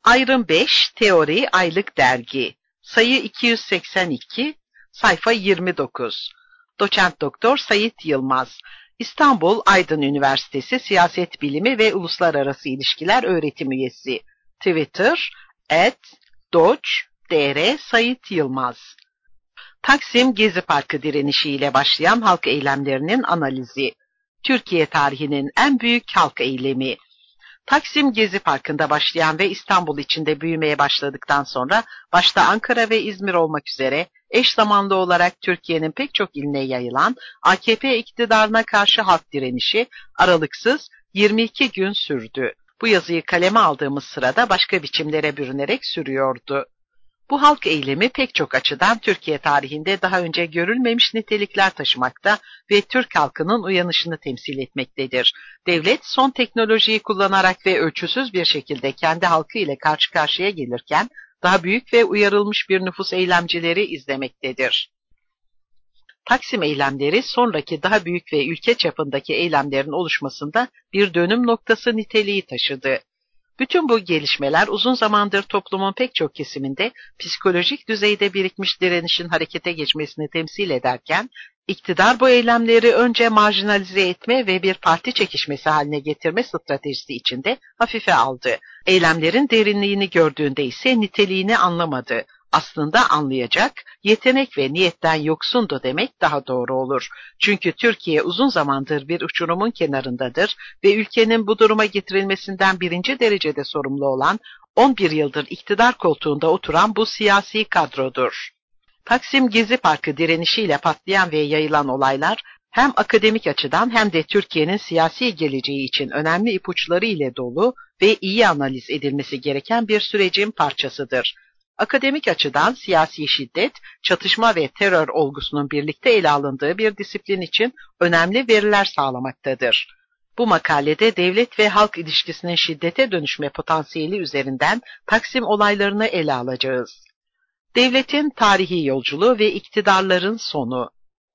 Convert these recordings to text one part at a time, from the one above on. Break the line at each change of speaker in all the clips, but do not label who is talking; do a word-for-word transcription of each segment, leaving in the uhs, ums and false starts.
Ayrım beş, Teori Aylık Dergi. Sayı iki yüz seksen iki, sayfa yirmi dokuz. Doçent Doktor Sayit Yılmaz. İstanbul Aydın Üniversitesi Siyaset Bilimi ve Uluslararası İlişkiler Öğretim Üyesi. Twitter et doç.dr Sayit Yılmaz. Taksim Gezi Parkı direnişiyle başlayan halk eylemlerinin analizi. Türkiye tarihinin en büyük halk eylemi. Taksim Gezi Parkı'nda başlayan ve İstanbul içinde büyümeye başladıktan sonra başta Ankara ve İzmir olmak üzere eş zamanlı olarak Türkiye'nin pek çok iline yayılan A K P iktidarına karşı halk direnişi aralıksız yirmi iki gün sürdü. Bu yazıyı kaleme aldığımız sırada başka biçimlere bürünerek sürüyordu. Bu halk eylemi pek çok açıdan Türkiye tarihinde daha önce görülmemiş nitelikler taşımakta ve Türk halkının uyanışını temsil etmektedir. Devlet son teknolojiyi kullanarak ve ölçüsüz bir şekilde kendi halkı ile karşı karşıya gelirken daha büyük ve uyarılmış bir nüfus eylemcileri izlemektedir. Taksim eylemleri sonraki daha büyük ve ülke çapındaki eylemlerin oluşmasında bir dönüm noktası niteliği taşıdı. Bütün bu gelişmeler uzun zamandır toplumun pek çok kesiminde psikolojik düzeyde birikmiş direnişin harekete geçmesini temsil ederken, iktidar bu eylemleri önce marjinalize etme ve bir parti çekişmesi haline getirme stratejisi içinde hafife aldı. Eylemlerin derinliğini gördüğünde ise niteliğini anlamadı. Aslında anlayacak, yetenek ve niyetten yoksundu demek daha doğru olur. Çünkü Türkiye uzun zamandır bir uçurumun kenarındadır ve ülkenin bu duruma getirilmesinden birinci derecede sorumlu olan on bir yıldır iktidar koltuğunda oturan bu siyasi kadrodur. Taksim Gezi Parkı direnişiyle patlayan ve yayılan olaylar hem akademik açıdan hem de Türkiye'nin siyasi geleceği için önemli ipuçları ile dolu ve iyi analiz edilmesi gereken bir sürecin parçasıdır. Akademik açıdan siyasi şiddet, çatışma ve terör olgusunun birlikte ele alındığı bir disiplin için önemli veriler sağlamaktadır. Bu makalede devlet ve halk ilişkisinin şiddete dönüşme potansiyeli üzerinden Taksim olaylarını ele alacağız. Devletin tarihi yolculuğu ve iktidarların sonu.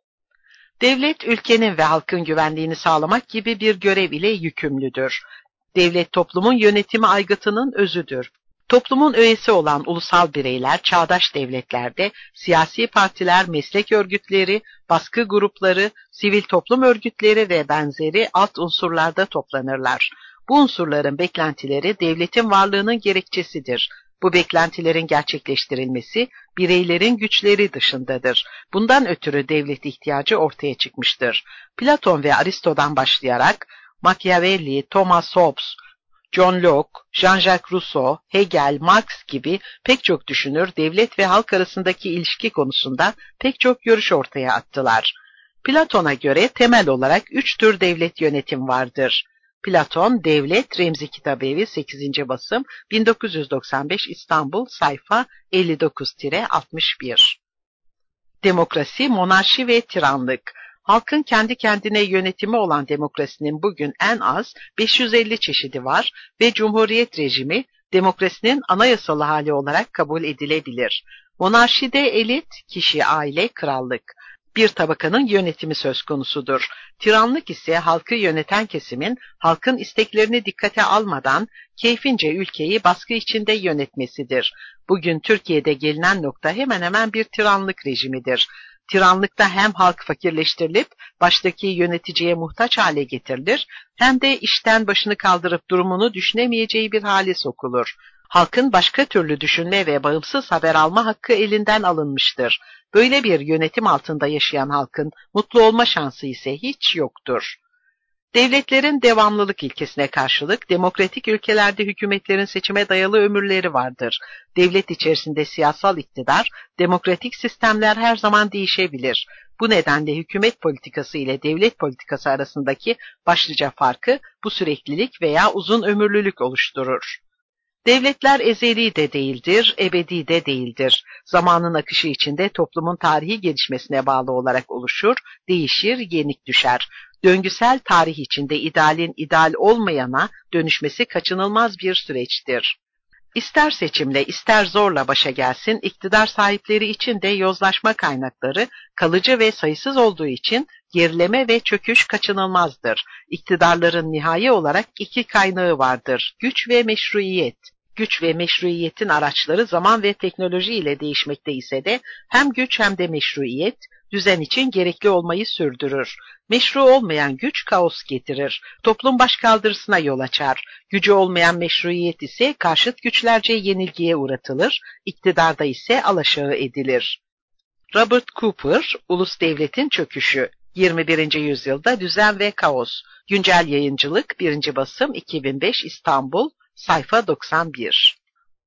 Devlet, ülkenin ve halkın güvenliğini sağlamak gibi bir görev ile yükümlüdür. Devlet, toplumun yönetimi aygıtının özüdür. Toplumun öğesi olan ulusal bireyler, çağdaş devletlerde siyasi partiler, meslek örgütleri, baskı grupları, sivil toplum örgütleri ve benzeri alt unsurlarda toplanırlar. Bu unsurların beklentileri devletin varlığının gerekçesidir. Bu beklentilerin gerçekleştirilmesi bireylerin güçleri dışındadır. Bundan ötürü devlet ihtiyacı ortaya çıkmıştır. Platon ve Aristo'dan başlayarak Machiavelli, Thomas Hobbes, John Locke, Jean-Jacques Rousseau, Hegel, Marx gibi pek çok düşünür devlet ve halk arasındaki ilişki konusunda pek çok görüş ortaya attılar. Platon'a göre temel olarak üç tür devlet yönetim vardır. Platon, Devlet, Remzi Kitabevi sekizinci basım bin dokuz yüz doksan beş İstanbul sayfa elli dokuz altmış bir. Demokrasi, monarşi ve tiranlık. Halkın kendi kendine yönetimi olan demokrasinin bugün en az beş yüz elli çeşidi var ve cumhuriyet rejimi demokrasinin anayasalı hali olarak kabul edilebilir. Monarşide elit, kişi, aile, krallık. Bir tabakanın yönetimi söz konusudur. Tiranlık ise halkı yöneten kesimin halkın isteklerini dikkate almadan keyfince ülkeyi baskı içinde yönetmesidir. Bugün Türkiye'de gelinen nokta hemen hemen bir tiranlık rejimidir. Tiranlıkta hem halk fakirleştirilip baştaki yöneticiye muhtaç hale getirilir, hem de işten başını kaldırıp durumunu düşünemeyeceği bir hale sokulur. Halkın başka türlü düşünme ve bağımsız haber alma hakkı elinden alınmıştır. Böyle bir yönetim altında yaşayan halkın mutlu olma şansı ise hiç yoktur. Devletlerin devamlılık ilkesine karşılık demokratik ülkelerde hükümetlerin seçime dayalı ömürleri vardır. Devlet içerisinde siyasal iktidar, demokratik sistemler her zaman değişebilir. Bu nedenle hükümet politikası ile devlet politikası arasındaki başlıca farkı bu süreklilik veya uzun ömürlülük oluşturur. Devletler ezeli de değildir, ebedi de değildir. Zamanın akışı içinde toplumun tarihi gelişmesine bağlı olarak oluşur, değişir, yenik düşer. Döngüsel tarih içinde idealin ideal olmayana dönüşmesi kaçınılmaz bir süreçtir. İster seçimle ister zorla başa gelsin, iktidar sahipleri için de yozlaşma kaynakları kalıcı ve sayısız olduğu için gerileme ve çöküş kaçınılmazdır. İktidarların nihai olarak iki kaynağı vardır, güç ve meşruiyet. Güç ve meşruiyetin araçları zaman ve teknoloji ile değişmekte ise de hem güç hem de meşruiyet düzen için gerekli olmayı sürdürür. Meşru olmayan güç kaos getirir, toplum başkaldırısına yol açar. Gücü olmayan meşruiyet ise karşıt güçlerce yenilgiye uğratılır, iktidarda ise alaşağı edilir. Robert Cooper, Ulus Devletin Çöküşü, yirmi birinci yüzyılda düzen ve kaos, güncel yayıncılık, birinci basım, iki bin beş, İstanbul, sayfa doksan bir.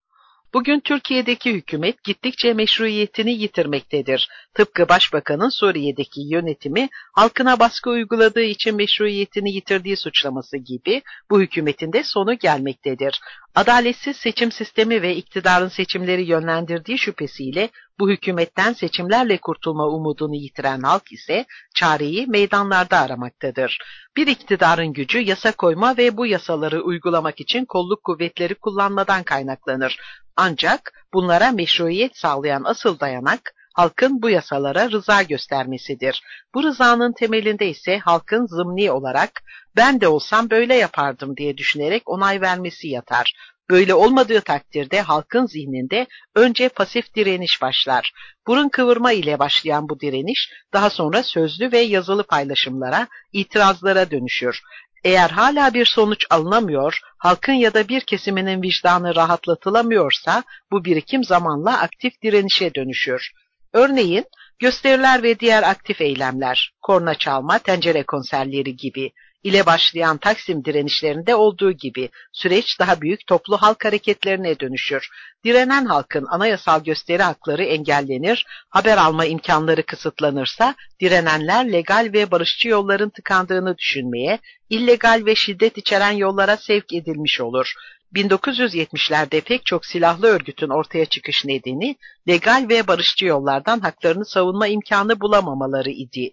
Bugün Türkiye'deki hükümet gittikçe meşruiyetini yitirmektedir. Tıpkı Başbakanın Suriye'deki yönetimi halkına baskı uyguladığı için meşruiyetini yitirdiği suçlaması gibi bu hükümetin de sonu gelmektedir. Adaletsiz seçim sistemi ve iktidarın seçimleri yönlendirdiği şüphesiyle bu hükümetten seçimlerle kurtulma umudunu yitiren halk ise çareyi meydanlarda aramaktadır. Bir iktidarın gücü yasa koyma ve bu yasaları uygulamak için kolluk kuvvetleri kullanmadan kaynaklanır. Ancak bunlara meşruiyet sağlayan asıl dayanak halkın bu yasalara rıza göstermesidir. Bu rızanın temelinde ise halkın zımni olarak ben de olsam böyle yapardım diye düşünerek onay vermesi yatar. Böyle olmadığı takdirde halkın zihninde önce pasif direniş başlar. Burun kıvırma ile başlayan bu direniş daha sonra sözlü ve yazılı paylaşımlara, itirazlara dönüşür. Eğer hala bir sonuç alınamıyor, halkın ya da bir kesiminin vicdanı rahatlatılamıyorsa bu birikim zamanla aktif direnişe dönüşür. Örneğin gösteriler ve diğer aktif eylemler, korna çalma, tencere konserleri gibi ile başlayan Taksim direnişlerinde olduğu gibi süreç daha büyük toplu halk hareketlerine dönüşür. Direnen halkın anayasal gösteri hakları engellenir, haber alma imkanları kısıtlanırsa direnenler legal ve barışçı yolların tıkandığını düşünmeye, illegal ve şiddet içeren yollara sevk edilmiş olur. bin dokuz yüz yetmişlerde pek çok silahlı örgütün ortaya çıkış nedeni legal ve barışçı yollardan haklarını savunma imkanı bulamamaları idi.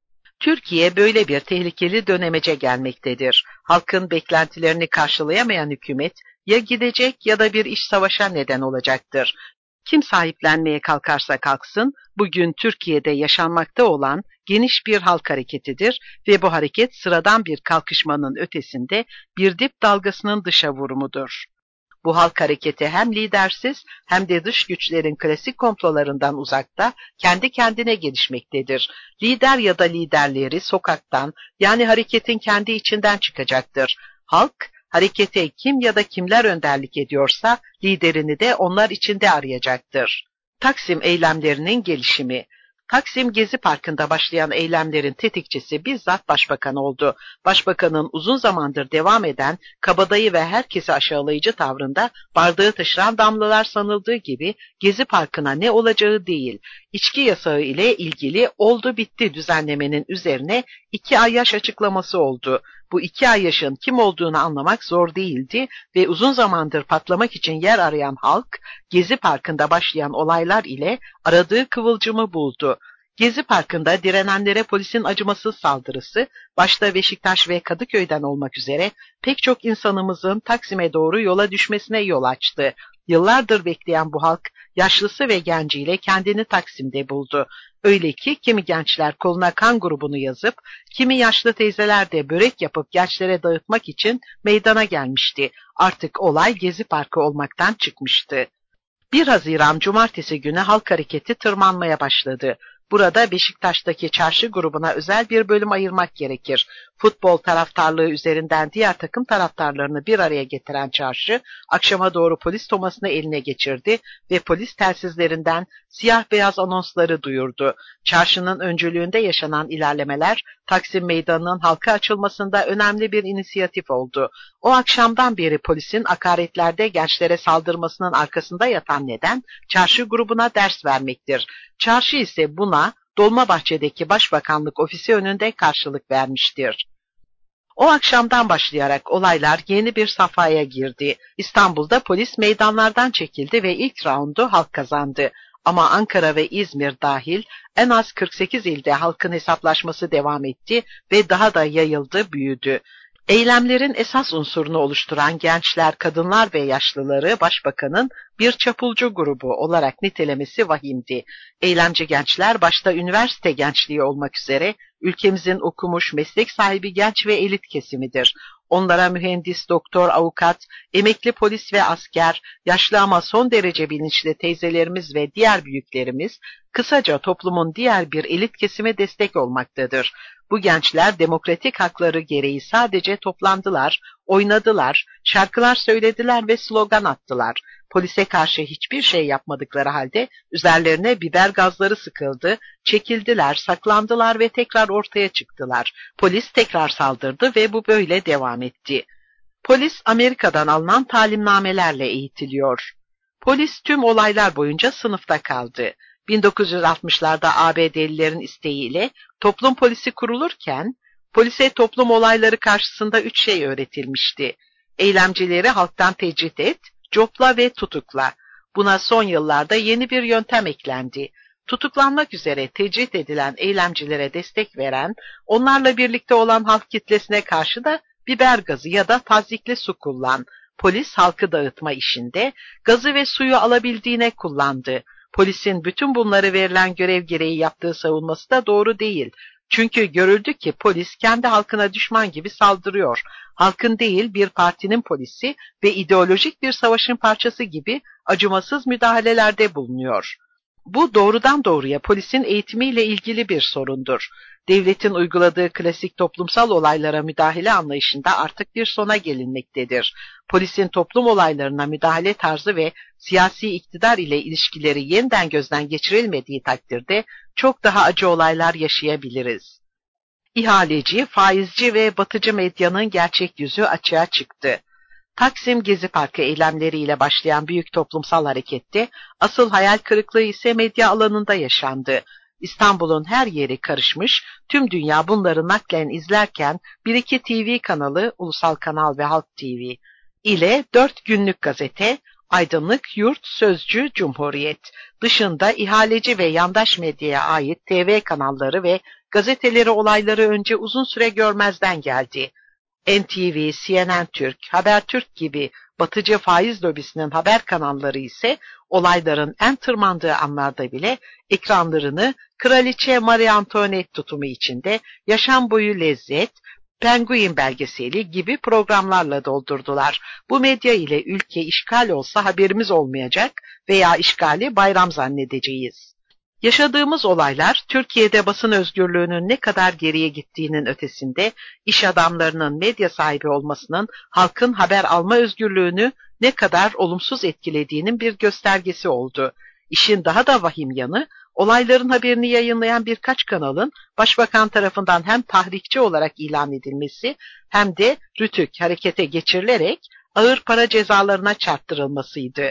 Türkiye böyle bir tehlikeli dönemece gelmektedir. Halkın beklentilerini karşılayamayan hükümet ya gidecek ya da bir iç savaşa neden olacaktır. Kim sahiplenmeye kalkarsa kalksın, bugün Türkiye'de yaşanmakta olan geniş bir halk hareketidir ve bu hareket sıradan bir kalkışmanın ötesinde bir dip dalgasının dışa vurumudur. Bu halk hareketi hem lidersiz hem de dış güçlerin klasik komplolarından uzakta kendi kendine gelişmektedir. Lider ya da liderleri sokaktan yani hareketin kendi içinden çıkacaktır. Halk harekete kim ya da kimler önderlik ediyorsa liderini de onlar içinde arayacaktır. Taksim eylemlerinin gelişimi. Taksim Gezi Parkı'nda başlayan eylemlerin tetikçisi bizzat Başbakan oldu. Başbakanın uzun zamandır devam eden kabadayı ve herkesi aşağılayıcı tavrında bardağı taşıran damlalar sanıldığı gibi Gezi Parkı'na ne olacağı değil, içki yasağı ile ilgili oldu bitti düzenlemenin üzerine iki ayyaş açıklaması oldu. Bu iki ayyaşın kim olduğunu anlamak zor değildi ve uzun zamandır patlamak için yer arayan halk, Gezi Parkı'nda başlayan olaylar ile aradığı kıvılcımı buldu. Gezi Parkı'nda direnenlere polisin acımasız saldırısı, başta Beşiktaş ve Kadıköy'den olmak üzere pek çok insanımızın Taksim'e doğru yola düşmesine yol açtı. Yıllardır bekleyen bu halk, yaşlısı ve genciyle kendini Taksim'de buldu. Öyle ki kimi gençler koluna kan grubunu yazıp, kimi yaşlı teyzeler de börek yapıp gençlere dağıtmak için meydana gelmişti. Artık olay Gezi Parkı olmaktan çıkmıştı. bir Haziran Cumartesi günü halk hareketi tırmanmaya başladı. Burada Beşiktaş'taki çarşı grubuna özel bir bölüm ayırmak gerekir. Futbol taraftarlığı üzerinden diğer takım taraftarlarını bir araya getiren çarşı, akşama doğru polis tomasını eline geçirdi ve polis telsizlerinden siyah beyaz anonsları duyurdu. Çarşının öncülüğünde yaşanan ilerlemeler, Taksim Meydanı'nın halka açılmasında önemli bir inisiyatif oldu. O akşamdan beri polisin akaretlerde gençlere saldırmasının arkasında yatan neden, çarşı grubuna ders vermektir. Çarşı ise buna Dolmabahçe'deki Başbakanlık ofisi önünde karşılık vermiştir. O akşamdan başlayarak olaylar yeni bir safhaya girdi. İstanbul'da polis meydanlardan çekildi ve ilk raundu halk kazandı. Ama Ankara ve İzmir dahil en az kırk sekiz ilde halkın hesaplaşması devam etti ve daha da yayıldı, büyüdü. Eylemlerin esas unsurunu oluşturan gençler, kadınlar ve yaşlıları Başbakanın bir çapulcu grubu olarak nitelemesi vahimdi. Eylemci gençler başta üniversite gençliği olmak üzere ülkemizin okumuş, meslek sahibi genç ve elit kesimidir. Onlara mühendis, doktor, avukat, emekli polis ve asker, yaşlı ama son derece bilinçli teyzelerimiz ve diğer büyüklerimiz, kısaca toplumun diğer bir elit kesime destek olmaktadır. Bu gençler demokratik hakları gereği sadece toplandılar, oynadılar, şarkılar söylediler ve slogan attılar. Polise karşı hiçbir şey yapmadıkları halde üzerlerine biber gazları sıkıldı, çekildiler, saklandılar ve tekrar ortaya çıktılar. Polis tekrar saldırdı ve bu böyle devam etti. Polis Amerika'dan alınan talimnamelerle eğitiliyor. Polis tüm olaylar boyunca sınıfta kaldı. bin dokuz yüz altmışlarda A B D'lilerin isteğiyle toplum polisi kurulurken, polise toplum olayları karşısında üç şey öğretilmişti. Eylemcileri halktan tecrit et, copla ve tutukla. Buna son yıllarda yeni bir yöntem eklendi. Tutuklanmak üzere tecrit edilen eylemcilere destek veren, onlarla birlikte olan halk kitlesine karşı da biber gazı ya da tazyikli su kullan. Polis halkı dağıtma işinde gazı ve suyu alabildiğine kullandı. Polisin bütün bunları verilen görev gereği yaptığı savunması da doğru değil. Çünkü görüldü ki polis kendi halkına düşman gibi saldırıyor. Halkın değil bir partinin polisi ve ideolojik bir savaşın parçası gibi acımasız müdahalelerde bulunuyor. Bu doğrudan doğruya polisin eğitimiyle ilgili bir sorundur. Devletin uyguladığı klasik toplumsal olaylara müdahale anlayışında artık bir sona gelinmektedir. Polisin toplum olaylarına müdahale tarzı ve siyasi iktidar ile ilişkileri yeniden gözden geçirilmediği takdirde çok daha acı olaylar yaşayabiliriz. İhaleci, faizci ve batıcı medyanın gerçek yüzü açığa çıktı. Taksim Gezi Parkı eylemleriyle başlayan büyük toplumsal harekette asıl hayal kırıklığı ise medya alanında yaşandı. İstanbul'un her yeri karışmış, tüm dünya bunları naklen izlerken bir iki T V kanalı, Ulusal Kanal ve Halk T V ile dört günlük gazete, Aydınlık, Yurt, Sözcü, Cumhuriyet dışında ihaleci ve yandaş medyaya ait T V kanalları ve gazeteleri olayları önce uzun süre görmezden geldi. N T V, C N N Türk, Habertürk gibi batıcı faiz lobisinin haber kanalları ise olayların en tırmandığı anlarda bile ekranlarını Kraliçe Marie Antoinette tutumu içinde Yaşam Boyu Lezzet, Penguin belgeseli gibi programlarla doldurdular. Bu medya ile ülke işgal olsa haberimiz olmayacak veya işgali bayram zannedeceğiz. Yaşadığımız olaylar, Türkiye'de basın özgürlüğünün ne kadar geriye gittiğinin ötesinde, iş adamlarının medya sahibi olmasının halkın haber alma özgürlüğünü ne kadar olumsuz etkilediğinin bir göstergesi oldu. İşin daha da vahim yanı, olayların haberini yayınlayan birkaç kanalın Başbakan tarafından hem tahrikçi olarak ilan edilmesi hem de RTÜK harekete geçirilerek ağır para cezalarına çarptırılmasıydı.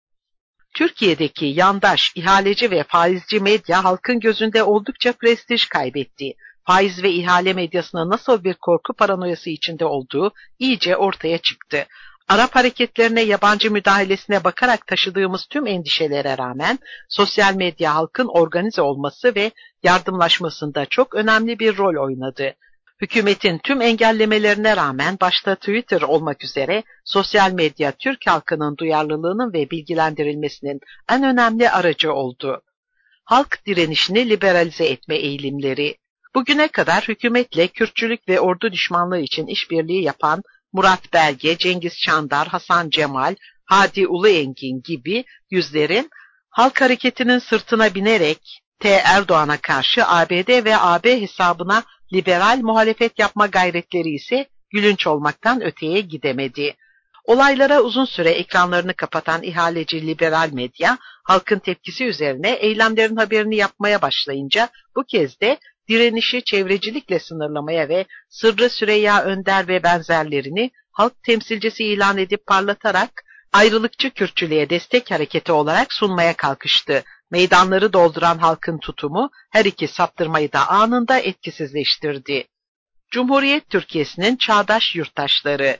Türkiye'deki yandaş, ihaleci ve faizci medya halkın gözünde oldukça prestij kaybetti. Faiz ve ihale medyasına nasıl bir korku paranoyası içinde olduğu iyice ortaya çıktı. Arap hareketlerine, yabancı müdahalesine bakarak taşıdığımız tüm endişelere rağmen sosyal medya halkın organize olması ve yardımlaşmasında çok önemli bir rol oynadı. Hükümetin tüm engellemelerine rağmen başta Twitter olmak üzere sosyal medya Türk halkının duyarlılığının ve bilgilendirilmesinin en önemli aracı oldu. Halk direnişini liberalize etme eğilimleri. Bugüne kadar hükümetle Kürtçülük ve ordu düşmanlığı için işbirliği yapan Murat Belge, Cengiz Çandar, Hasan Cemal, Hadi Uluengin gibi yüzlerin halk hareketinin sırtına binerek T. Erdoğan'a karşı A B D ve A B hesabına liberal muhalefet yapma gayretleri ise gülünç olmaktan öteye gidemedi. Olaylara uzun süre ekranlarını kapatan ihaleci liberal medya, halkın tepkisi üzerine eylemlerin haberini yapmaya başlayınca bu kez de direnişi çevrecilikle sınırlamaya ve Sırrı Süreyya Önder ve benzerlerini halk temsilcisi ilan edip parlatarak ayrılıkçı Kürtçülüğe destek hareketi olarak sunmaya kalkıştı. Meydanları dolduran halkın tutumu her iki saptırmayı da anında etkisizleştirdi. Cumhuriyet Türkiye'sinin çağdaş yurttaşları.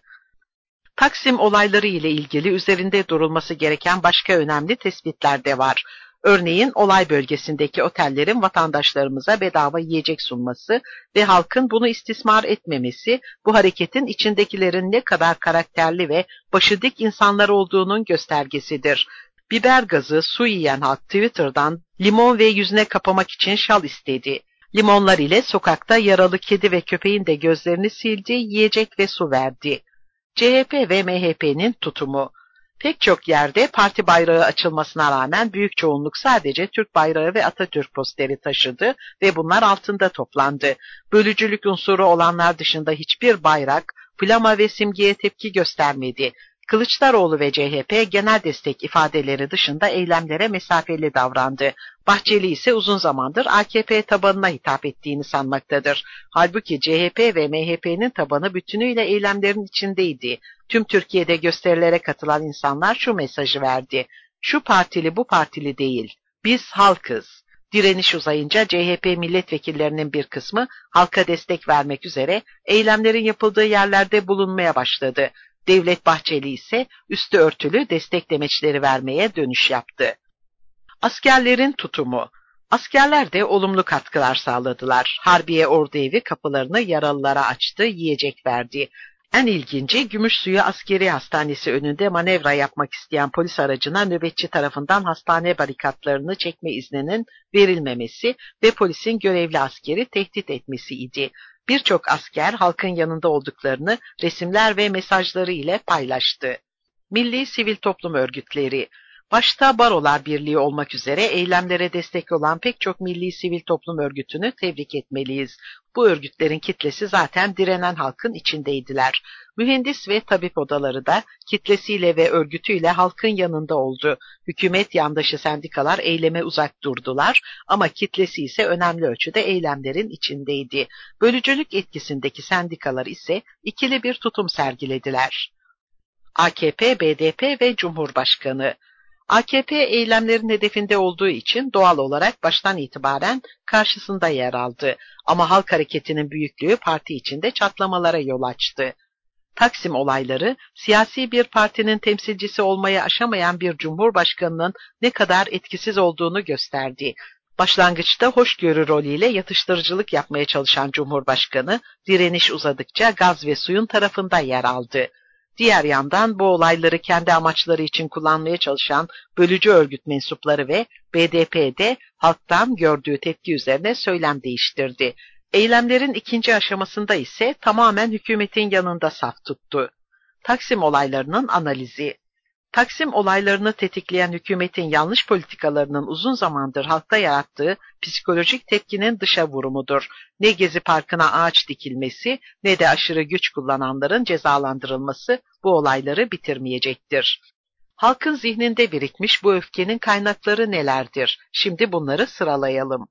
Taksim olayları ile ilgili üzerinde durulması gereken başka önemli tespitler de var. Örneğin olay bölgesindeki otellerin vatandaşlarımıza bedava yiyecek sunması ve halkın bunu istismar etmemesi, bu hareketin içindekilerin ne kadar karakterli ve başı dik insanlar olduğunun göstergesidir. Biber gazı, su yiyen halk Twitter'dan limon ve yüzüne kapamak için şal istedi. Limonlar ile sokakta yaralı kedi ve köpeğin de gözlerini sildi, yiyecek ve su verdi. C H P ve M H P'nin tutumu. Pek çok yerde parti bayrağı açılmasına rağmen büyük çoğunluk sadece Türk bayrağı ve Atatürk posteri taşıdı ve bunlar altında toplandı. Bölücülük unsuru olanlar dışında hiçbir bayrak, flama ve simgeye tepki göstermedi. Kılıçdaroğlu ve C H P genel destek ifadeleri dışında eylemlere mesafeli davrandı. Bahçeli ise uzun zamandır A K P tabanına hitap ettiğini sanmaktadır. Halbuki C H P ve M H P'nin tabanı bütünüyle eylemlerin içindeydi. Tüm Türkiye'de gösterilere katılan insanlar şu mesajı verdi: şu partili bu partili değil, biz halkız. Direniş uzayınca C H P milletvekillerinin bir kısmı halka destek vermek üzere eylemlerin yapıldığı yerlerde bulunmaya başladı. Devlet Bahçeli ise üstü örtülü destek demeçleri vermeye dönüş yaptı. Askerlerin tutumu. Askerler de olumlu katkılar sağladılar. Harbiye Orduevi kapılarını yaralılara açtı, yiyecek verdi. En ilginci, Gümüşsuyu Askeri Hastanesi önünde manevra yapmak isteyen polis aracına nöbetçi tarafından hastane barikatlarını çekme izninin verilmemesi ve polisin görevli askeri tehdit etmesi idi. Birçok asker halkın yanında olduklarını resimler ve mesajları ile paylaştı. Milli sivil toplum örgütleri. Başta Barolar Birliği olmak üzere eylemlere destek olan pek çok milli sivil toplum örgütünü tebrik etmeliyiz. Bu örgütlerin kitlesi zaten direnen halkın içindeydiler. Mühendis ve tabip odaları da kitlesiyle ve örgütüyle halkın yanında oldu. Hükümet yandaşı sendikalar eyleme uzak durdular ama kitlesi ise önemli ölçüde eylemlerin içindeydi. Bölücülük etkisindeki sendikalar ise ikili bir tutum sergilediler. A K P, B D P ve Cumhurbaşkanı. A K P eylemlerin hedefinde olduğu için doğal olarak baştan itibaren karşısında yer aldı. Ama halk hareketinin büyüklüğü parti içinde çatlamalara yol açtı. Taksim olayları, siyasi bir partinin temsilcisi olmayı aşamayan bir cumhurbaşkanının ne kadar etkisiz olduğunu gösterdi. Başlangıçta hoşgörü rolüyle yatıştırıcılık yapmaya çalışan Cumhurbaşkanı, direniş uzadıkça gaz ve suyun tarafında yer aldı. Diğer yandan bu olayları kendi amaçları için kullanmaya çalışan bölücü örgüt mensupları ve B D P'de halktan gördüğü tepki üzerine söylem değiştirdi. Eylemlerin ikinci aşamasında ise tamamen hükümetin yanında saf tuttu. Taksim olaylarının analizi. Taksim olaylarını tetikleyen hükümetin yanlış politikalarının uzun zamandır halkta yarattığı psikolojik tepkinin dışa vurumudur. Ne Gezi Parkı'na ağaç dikilmesi ne de aşırı güç kullananların cezalandırılması bu olayları bitirmeyecektir. Halkın zihninde birikmiş bu öfkenin kaynakları nelerdir? Şimdi bunları sıralayalım.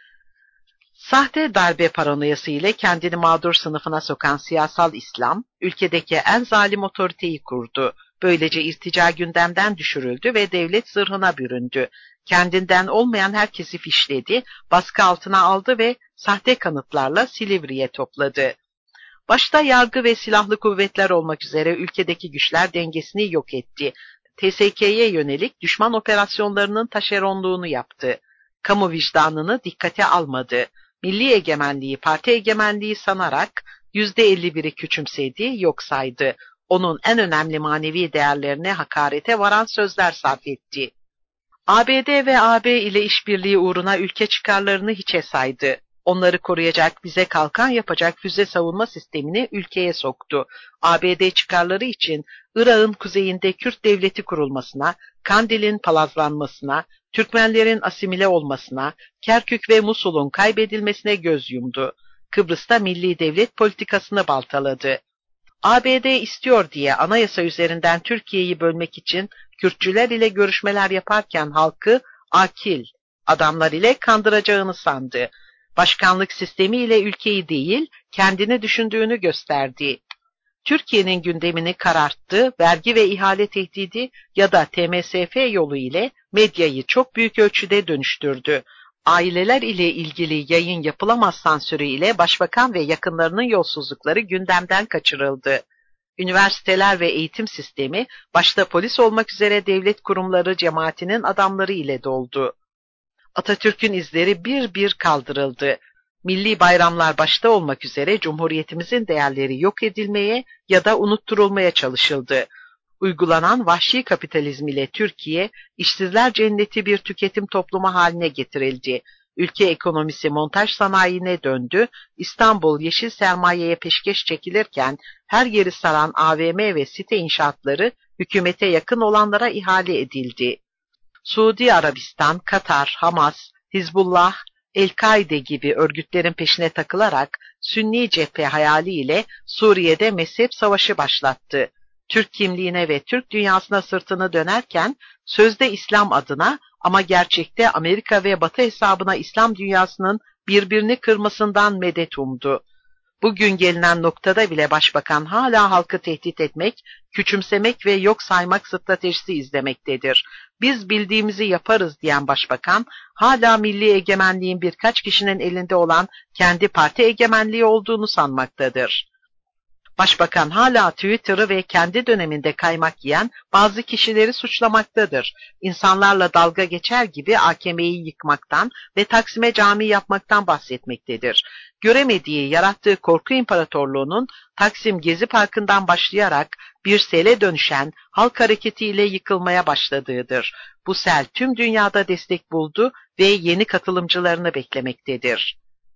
Sahte darbe paranoyası ile kendini mağdur sınıfına sokan siyasal İslam, ülkedeki en zalim otoriteyi kurdu. Böylece irtica gündemden düşürüldü ve devlet zırhına büründü. Kendinden olmayan herkesi fişledi, baskı altına aldı ve sahte kanıtlarla Silivri'ye topladı. Başta yargı ve silahlı kuvvetler olmak üzere ülkedeki güçler dengesini yok etti. T S K'ye yönelik düşman operasyonlarının taşeronluğunu yaptı. Kamu vicdanını dikkate almadı. Milli egemenliği parti egemenliği sanarak yüzde elli biri küçümsedi, yok saydı. Onun en önemli manevi değerlerine hakarete varan sözler sarf etti. A B D ve A B ile işbirliği uğruna ülke çıkarlarını hiçe saydı. Onları koruyacak, bize kalkan yapacak füze savunma sistemini ülkeye soktu. A B D çıkarları için Irak'ın kuzeyinde Kürt devleti kurulmasına, Kandil'in palazlanmasına, Türkmenlerin asimile olmasına, Kerkük ve Musul'un kaybedilmesine göz yumdu. Kıbrıs'ta milli devlet politikasını baltaladı. A B D istiyor diye anayasa üzerinden Türkiye'yi bölmek için Kürtçüler ile görüşmeler yaparken halkı akil adamlar ile kandıracağını sandı. Başkanlık sistemiyle ülkeyi değil, kendini düşündüğünü gösterdi. Türkiye'nin gündemini kararttı, vergi ve ihale tehdidi ya da T M S F yolu ile medyayı çok büyük ölçüde dönüştürdü. Aileler ile ilgili yayın yapılamaz sansürü ile başbakan ve yakınlarının yolsuzlukları gündemden kaçırıldı. Üniversiteler ve eğitim sistemi, başta polis olmak üzere devlet kurumları cemaatinin adamları ile doldu. Atatürk'ün izleri bir bir kaldırıldı. Milli bayramlar başta olmak üzere Cumhuriyetimizin değerleri yok edilmeye ya da unutturulmaya çalışıldı. Uygulanan vahşi kapitalizm ile Türkiye, işsizler cenneti bir tüketim toplumu haline getirildi. Ülke ekonomisi montaj sanayine döndü. İstanbul yeşil sermayeye peşkeş çekilirken her yeri saran A V M ve site inşaatları hükümete yakın olanlara ihale edildi. Suudi Arabistan, Katar, Hamas, Hizbullah, El-Kaide gibi örgütlerin peşine takılarak Sünni cephe hayaliyle Suriye'de mezhep savaşı başlattı. Türk kimliğine ve Türk dünyasına sırtını dönerken sözde İslam adına ama gerçekte Amerika ve Batı hesabına İslam dünyasının birbirini kırmasından medet umdu. Bugün gelinen noktada bile başbakan hala halkı tehdit etmek, küçümsemek ve yok saymak stratejisi izlemektedir. Biz bildiğimizi yaparız diyen başbakan, hala milli egemenliğin birkaç kişinin elinde olan kendi parti egemenliği olduğunu sanmaktadır. Başbakan hala Twitter'ı ve kendi döneminde kaymak yiyen bazı kişileri suçlamaktadır. İnsanlarla dalga geçer gibi A K M'yi yıkmaktan ve Taksim'e cami yapmaktan bahsetmektedir. Göremediği, yarattığı korku imparatorluğunun Taksim Gezi Parkı'ndan başlayarak bir sele dönüşen halk hareketiyle yıkılmaya başladığıdır. Bu sel tüm dünyada destek buldu ve yeni katılımcılarını beklemektedir.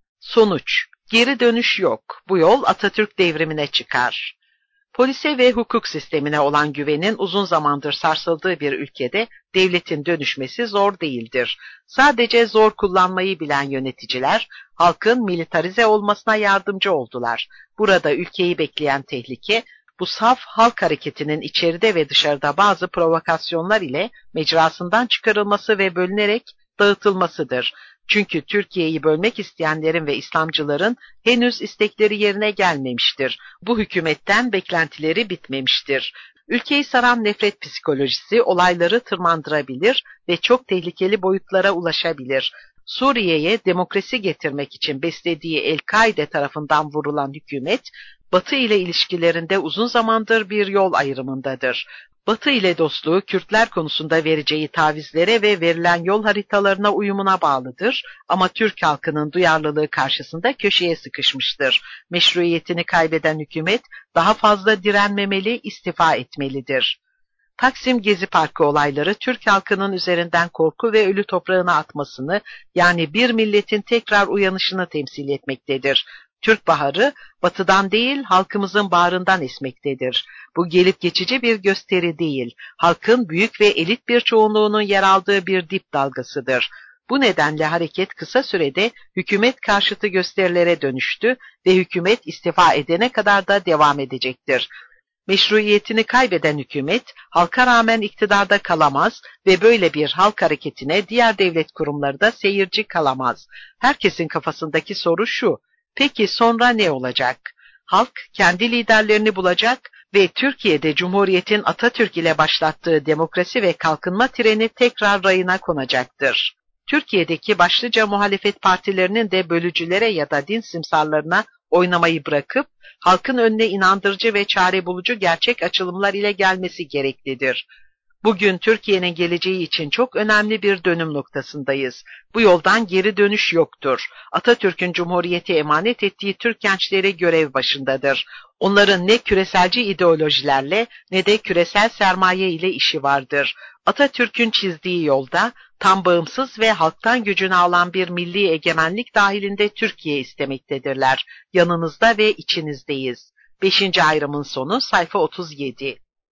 Sonuç: geri dönüş yok. Bu yol Atatürk devrimine çıkar. Polise ve hukuk sistemine olan güvenin uzun zamandır sarsıldığı bir ülkede devletin dönüşmesi zor değildir. Sadece zor kullanmayı bilen yöneticiler halkın militarize olmasına yardımcı oldular. Burada ülkeyi bekleyen tehlike bu saf halk hareketinin içeride ve dışarıda bazı provokasyonlar ile mecrasından çıkarılması ve bölünerek dağıtılmasıdır. Çünkü Türkiye'yi bölmek isteyenlerin ve İslamcıların henüz istekleri yerine gelmemiştir. Bu hükümetten beklentileri bitmemiştir. Ülkeyi saran nefret psikolojisi olayları tırmandırabilir ve çok tehlikeli boyutlara ulaşabilir. Suriye'ye demokrasi getirmek için beslediği El-Kaide tarafından vurulan hükümet, Batı ile ilişkilerinde uzun zamandır bir yol ayrımındadır. Batı ile dostluğu Kürtler konusunda vereceği tavizlere ve verilen yol haritalarına uyumuna bağlıdır ama Türk halkının duyarlılığı karşısında köşeye sıkışmıştır. Meşruiyetini kaybeden hükümet daha fazla direnmemeli, istifa etmelidir. Taksim Gezi Parkı olayları Türk halkının üzerinden korku ve ölü toprağına atmasını, yani bir milletin tekrar uyanışını temsil etmektedir. Türk baharı batıdan değil halkımızın bağrından esmektedir. Bu gelip geçici bir gösteri değil, halkın büyük ve elit bir çoğunluğunun yer aldığı bir dip dalgasıdır. Bu nedenle hareket kısa sürede hükümet karşıtı gösterilere dönüştü ve hükümet istifa edene kadar da devam edecektir. Meşruiyetini kaybeden hükümet halka rağmen iktidarda kalamaz ve böyle bir halk hareketine diğer devlet kurumları da seyirci kalamaz. Herkesin kafasındaki soru şu: peki sonra ne olacak? Halk kendi liderlerini bulacak ve Türkiye'de Cumhuriyet'in Atatürk ile başlattığı demokrasi ve kalkınma treni tekrar rayına konacaktır. Türkiye'deki başlıca muhalefet partilerinin de bölücülere ya da din simsarlarına oynamayı bırakıp halkın önüne inandırıcı ve çare bulucu gerçek açılımlar ile gelmesi gereklidir. Bugün Türkiye'nin geleceği için çok önemli bir dönüm noktasındayız. Bu yoldan geri dönüş yoktur. Atatürk'ün Cumhuriyeti emanet ettiği Türk gençleri görev başındadır. Onların ne küreselci ideolojilerle ne de küresel sermaye ile işi vardır. Atatürk'ün çizdiği yolda tam bağımsız ve halktan gücünü alan bir milli egemenlik dahilinde Türkiye istemektedirler. Yanınızda ve içinizdeyiz. Beşinci ayrımın sonu sayfa otuz yedi.